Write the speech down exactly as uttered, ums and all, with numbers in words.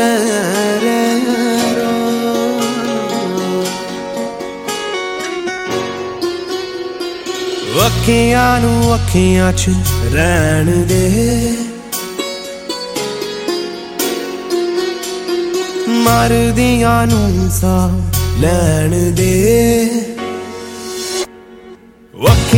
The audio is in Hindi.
अखियां नू अखियां च रहन दे, मरदियां नू साह लैन दे।